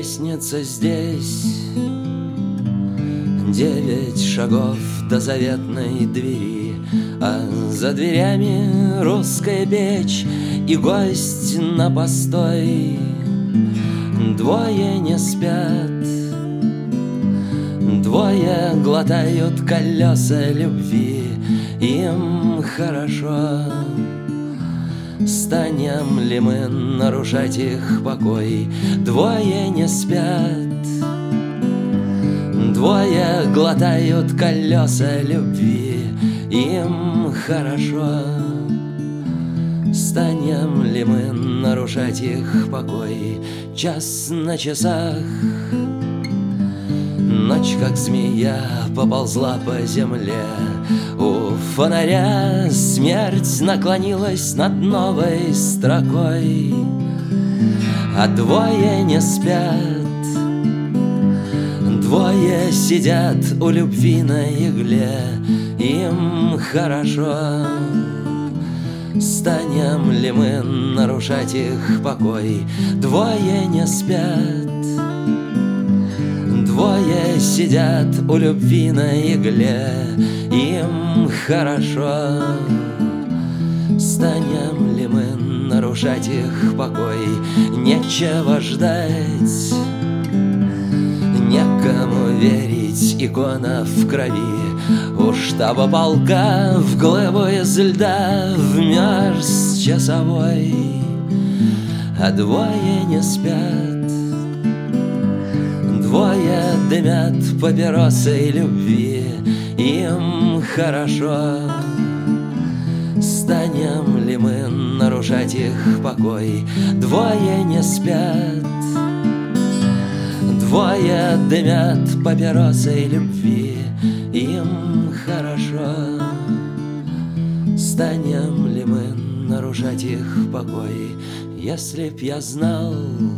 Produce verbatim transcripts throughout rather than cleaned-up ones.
Лестница здесь, девять шагов до заветной двери, а за дверями русская печь и гость на постой. Двое не спят, двое глотают колеса любви, им хорошо. Станем ли мы нарушать их покой? Двое не спят, двое глотают колеса любви, им хорошо. Станем ли мы нарушать их покой? Час на часах, ночь, как змея, поползла по земле. У фонаря смерть наклонилась над новой строкой, а двое не спят, двое сидят у любви на игле, им хорошо. Станем ли мы нарушать их покой? Двое не спят, двое сидят у любви на игле, им хорошо. Станем ли мы нарушать их покой? Нечего ждать, некому верить, икона в крови. У штаба полка в глыбу из льда вмерз часовой, а двое не спят, двое дымят папиросой любви, им хорошо. Станем ли мы нарушать их покой? Двое не спят, двое дымят папиросой любви, им хорошо. Станем ли мы нарушать их покой? Если б я знал,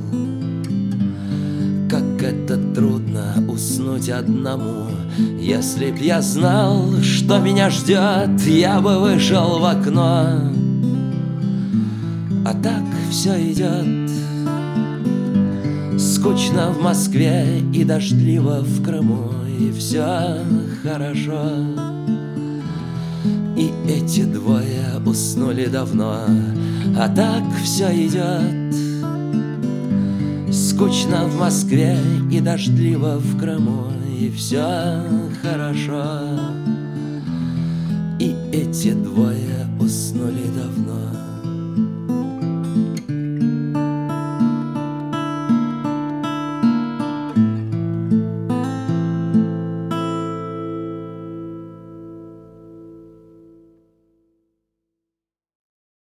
как это трудно уснуть одному, если б я знал, что меня ждет, я бы вышел в окно. А так все идет, скучно в Москве и дождливо в Крыму, и все хорошо. И эти двое уснули давно, а так все идет, скучно в Москве и дождливо в Крыму, и все хорошо. И эти двое уснули